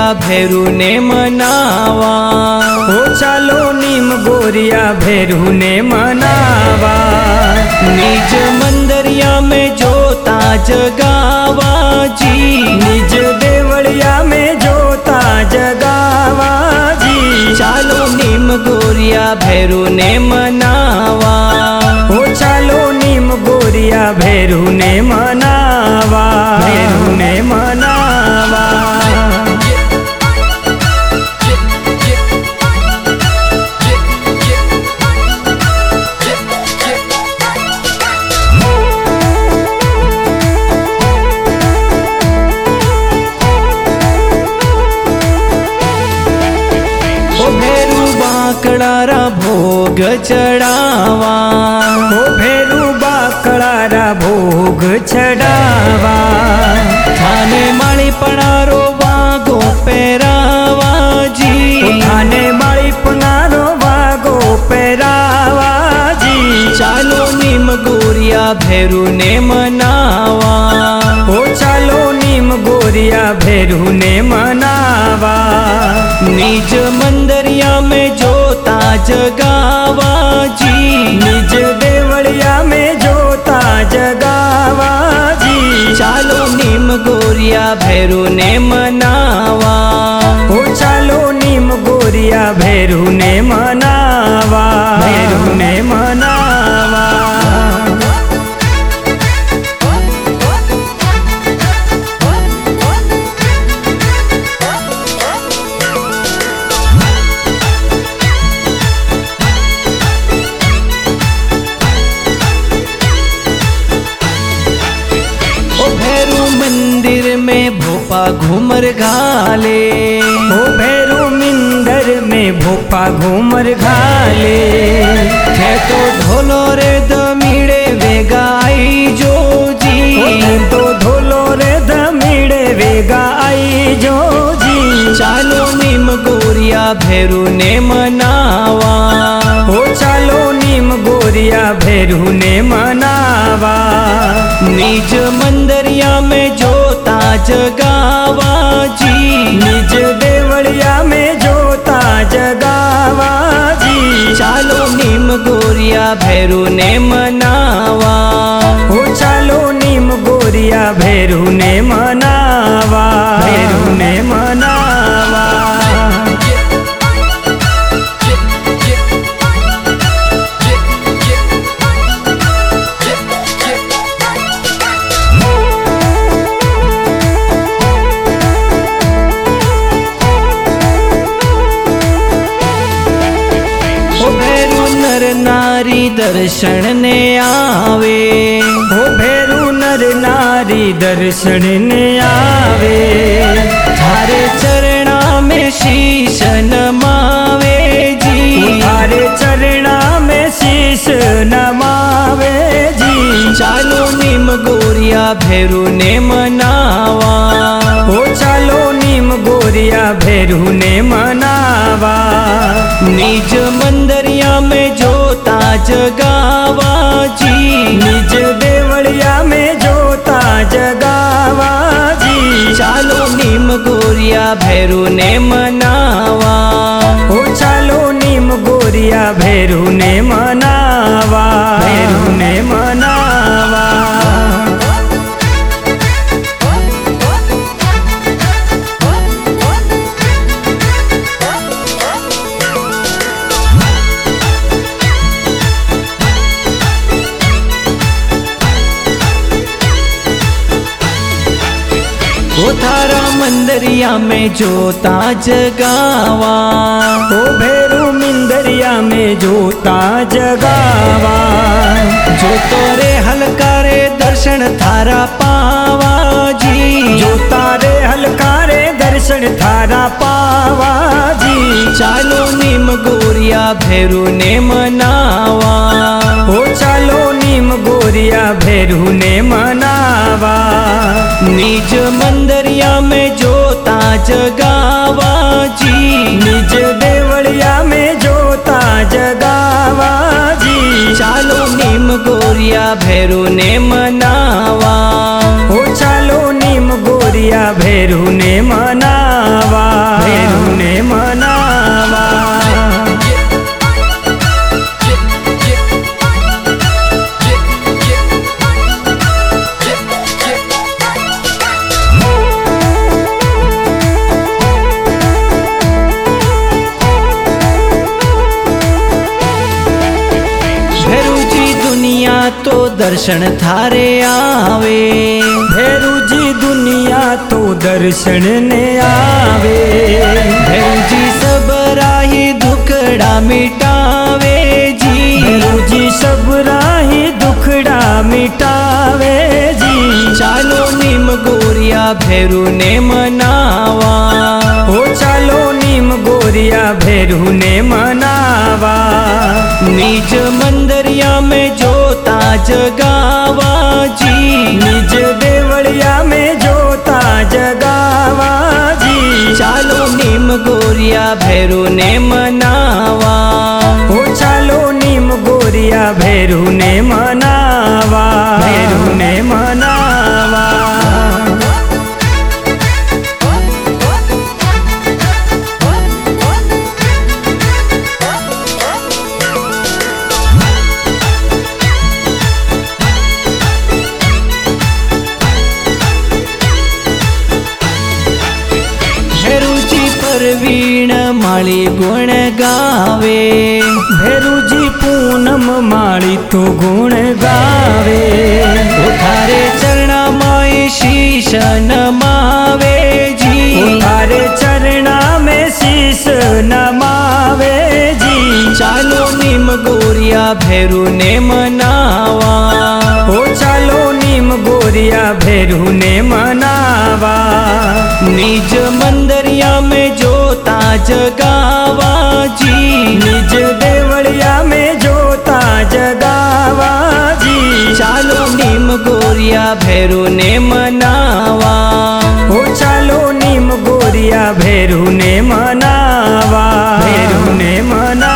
ભેરુ ને મનાવા हो चालो नीम गोरिया भेरू ने मनावा निज मंदरिया में जोता जगावा जी निज देवड़िया में जोता जगावा जी चालो नीम गोरिया भैरू ने मनावा हो चालो नीम गोरिया भेरू ने मनावा भेरू ने मनावा बाकड़ारा भोग चढ़ावा हो भेरू बाकड़ारा भोग चढ़ावा थाने माली पणारो वागो पेरावा जी थाने माली पणारो वागो पेरावा जी चालो नीम गोरिया भैरू ने मनावा हो चालो नीम गोरिया भेरू ने मनावा निज मंदरिया में जोता जगावा जी निज देवड़िया में जोता जगावा जी चालो नीम गोरिया भैरू ने मनावा हो चालो नीम गोरिया भेरू ने मनावा भेरू ने मनावा मंदिर में भोपा घूमर घाले हो भैरू मिंदर में भोपा घूमर घाले थे तो ढोलो रे दमीड़े वेगाई जो जी तो ढोलो रे दमीड़े वेगा आई जो जी चालो नीम गोरिया भैरू ने मनावा हो चालो नीम गोरिया भेरू ने मनावा निज मंदरिया में जोता जगावा जी निज देवड़िया में जोता जगावा जी चालो नीम गोरिया भैरू ने मनावा हो चालो नीम गोरिया भेरू ने मनावा भेरू ने मनावा नारी दर्शन ने आवे हो भेरू नर नारी दर्शन ने आवे थारे चरणा में शीश नमावे जी थारे चरणा में शीश नमावे जी चालो नीम गोरिया भैरू ने मनावा हो चालो नीम गोरिया भेरू ने मनावा निज मंदरिया में जोता जगावा जी निज देवड़िया में जोता जगावा जी चालो नीम गोरिया भैरू ने मनावा हो चालो नीम गोरिया भेरू ने मनावा भेरू ने मनावा वो थारा मंदरिया में जोता जगावा हो भेरू मिंदरिया में जोता जगावा जो तोरे हलकारे दर्शन थारा पावा जी जो तारे हलकारे दर्शन थारा पावा जी चालो नीम गोरिया भैरू ने मनावा हो चालो नीम गोरिया भेरू ने मनावा निज मंदरिया में जोता जगावा जी निज देवड़िया में जोता जगावा जी चालो नीम गोरिया भैरू ने मनावा हो चालो नीम गोरिया भेरू ने मनावा। તો દર્શન થારે આવે, ભેરુજી દુનિયા તો દર્શન ને આવે, ભેરુજી સબરાહી દુખડા મિટાવે જી, ભેરુજી સબરાહી દુખડા મિટાવે જી। ચાલો નીમ ગોરિયા ભેરુને મનાવા, ઓ ચાલો નીમ ગોરિયા ભેરુને મનાવા, નિજ મંદરિયા में જોતા જગાવા જી, નિજ દેવળિયા में જોતા જગાવા જી। ચાલો નીમ ગોરિયા ભેરુને મનાવા, ઓ ચાલો નીમ ગોરિયા ભેરુને મનાવા, ભેરુને મનાવા। ભેરુજી પરવીણ માળી ગુણ ગાવે, ભેરુજી પૂનમ માળી તો ગુણ ગાવે, ઉઠારે ચરણામાં શીશ નમાવે જી, તારે ચરણા में शीश નમાવે જી। ચાલો નીમ ગોરિયા ભેરુને મનાવા, ઓ ચાલો નીમ ગોરિયા ભેરુને મનાવા, નિજ મંદરિયા में જોતા જગાવા જી, નિજ દેવળિયા में જોતા જગાવા જી। ચાલો નીમ ગોરિયા ભેરુને મનાવા, ઓ ચાલો નીમ ગોરિયા ભેરુને મનાવા, ભેરુને મનાવા।